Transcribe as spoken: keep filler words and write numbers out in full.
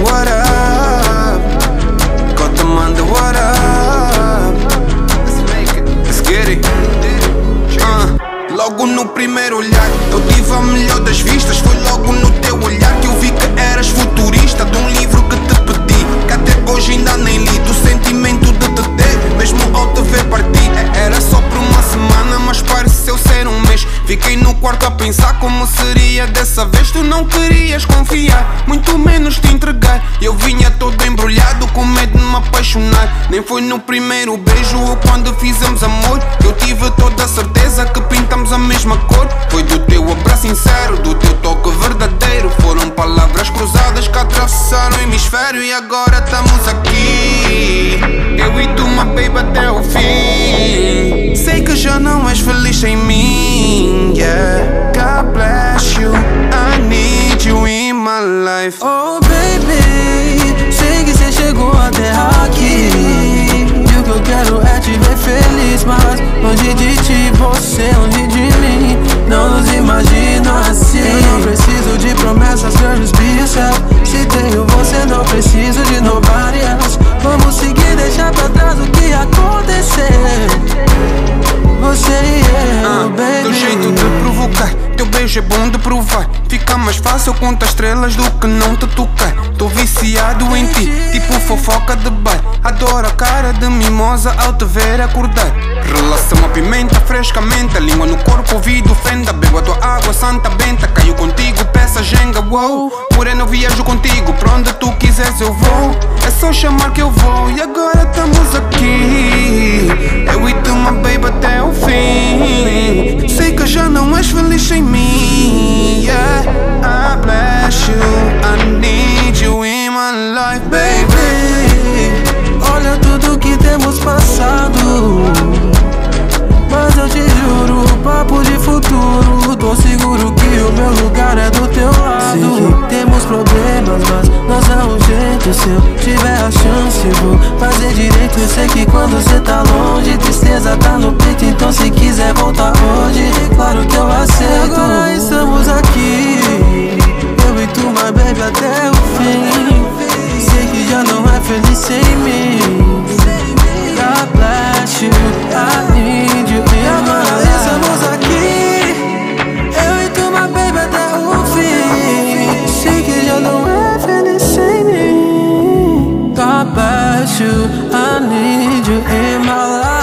what up. Cota manda what up. Let's make it, let's get it. uh, Logo no primeiro olhar eu tive a melhor das vistas. Foi logo no teu olhar que eu vi que eras futurista. De um livro que te pedi, que até hoje ainda nem li. Do sentimento de te ter, mesmo ao te ver partir. Era só por uma semana, mas pareceu ser um mês. Fiquei no quarto a pensar como seria dessa vez. Tu não querias confiar, muito menos te entregar. Eu vinha todo embrulhado com medo de me apaixonar. Nem foi no primeiro beijo ou quando fizemos amor. Eu tive toda a certeza que pintamos a mesma cor. Foi do teu abraço sincero, do teu toque verdadeiro. Foram palavras cruzadas que atravessaram o hemisfério. E agora estamos aqui, eu e tu, my baby, até o fim. Sei que já não és feliz sem mim, yeah. God bless you, I need you in my life. Oh baby, sei que cê chegou até aqui. E o que eu quero é te ver feliz, mas longe de ti, você longe de mim. Não nos imagina assim. Eu não preciso de promessas, girl, just be yourself. Se tenho você, não preciso de nobody else. Vamos seguir, deixar pra trás o que acontecer. Você e eu, uh, baby. Do jeito de provocar, teu beijo é bom de provar. Fica mais fácil contar estrelas do que não te tocar. Tô viciado em ti, tipo fofoca de bar. Adoro a cara de mimosa ao te ver acordar. Relação a pimenta frescamente, a língua no corpo, ouvido fenda. Bebo a tua água santa benta, caio contigo, peça jenga, wow. Morena, eu viajo contigo, pra onde tu quiseres eu vou. É só chamar que eu vou. E agora estamos aqui, eu e tu, my baby, até o fim. Sei que já não és feliz sem mim, yeah. I bless you, I need you in my life, baby. Olha tudo que temos passado, mas eu te juro, papo de futuro. Tô seguro que o meu lugar é do teu lado. Sei que temos problemas, mas nós dá um jeito. Se eu tiver a chance, vou fazer direito. Eu sei que quando cê tá longe, tristeza tá no peito. Então se quiser voltar hoje, claro que eu aceito. Agora estamos aqui, eu e tu, my baby, até o fim. Sei que já não é feliz sem mim. God bless you, I need you. E agora estamos aqui, eu e tu, my baby, até o fim. Sei que já não é feliz sem mim. God bless you, I need you in my life.